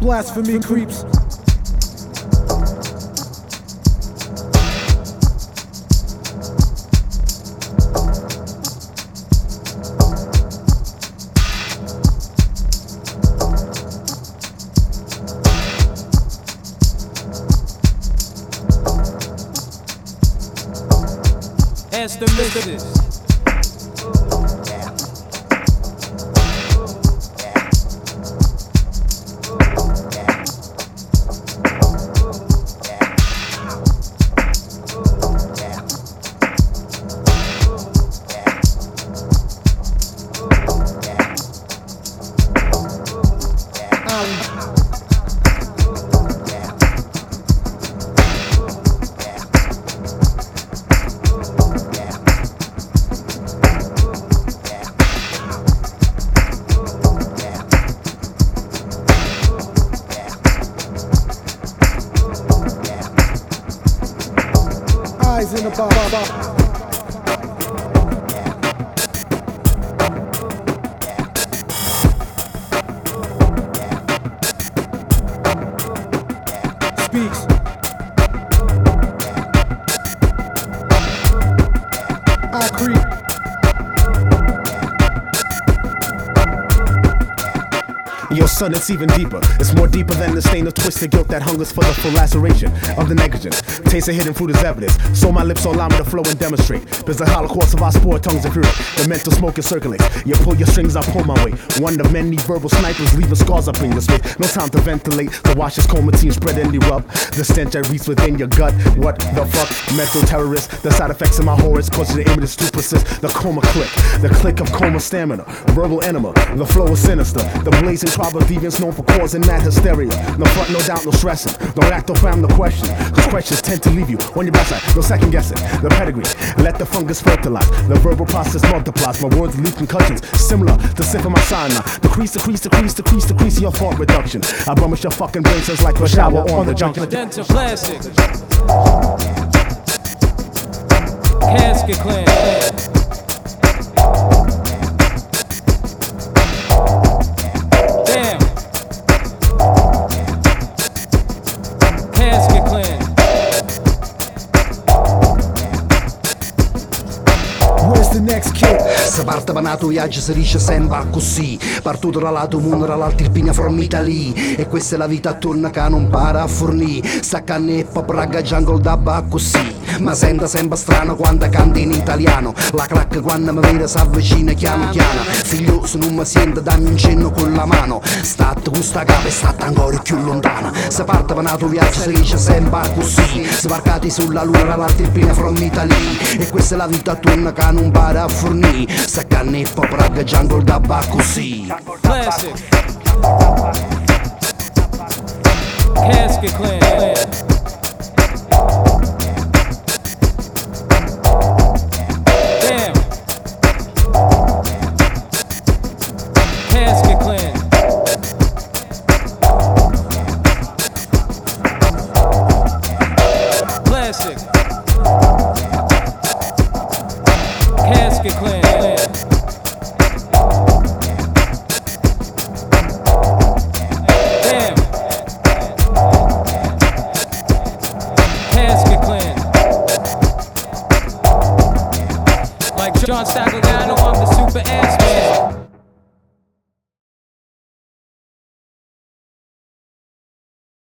blasphemy creeps. Ask the missus. Eyes in the bar. Speaks. I creep. Yo, son, it's even deeper. It's more deeper than the stain of twisted guilt that hungers for the full laceration of the negligence. Taste of hidden fruit is evidence. So my lips allow me to flow and demonstrate. There's the holocaust of our spore tongues and fury. The mental smoke is circulates. You pull your strings, I pull my weight. One of many verbal snipers leaving scars up in your space. No time to ventilate. The wash is comatine, spread and erupt. The stench I reach within your gut. What the fuck? Mental terrorist. The side effects of my horrors cause the image to persist. The coma click. The click of coma stamina. Verbal enema. The flow is sinister. The blazing tribe of deviants known for causing mad hysteria. No front, no doubt, no stressing. No act, no fam, no question. Cause questions tend to leave you on your backside. No second guessing. The pedigree. Let the fungus fertilize. The verbal process multiplies. My words leave concussions. Similar to sip of my cyanide. Decrease your thought reduction. I promise your fucking brain cells like a shower on the junction. Dental plastic. Casket clan. Damn. Casket clan. Where's the next kid? Se parte panato viaggio si dice sempre così. Partuto da lato mondo dall'altra Irpina from Italy. E questa è la vita attorno che non para a fornì. Stacca neppa praga jungle dabba così. Ma senta sempre strano quando canta in italiano. La crack quando mi vede s'avvicina piano piano. Figlioso non mi sente dammi un cenno con la mano. State con sta capa e state ancora più lontana. Se parte panato viaggio si dice sempre così. Sbarcati sulla luna dall'altra Irpina from Italy. E questa è la vita attorno che non para a fornì. Stacca neppa praga jungle dabba così. Classic. Casket clan. Damn. Casket clan. Classic. Casket clan. Damn. Casket clan. Like John Stackley.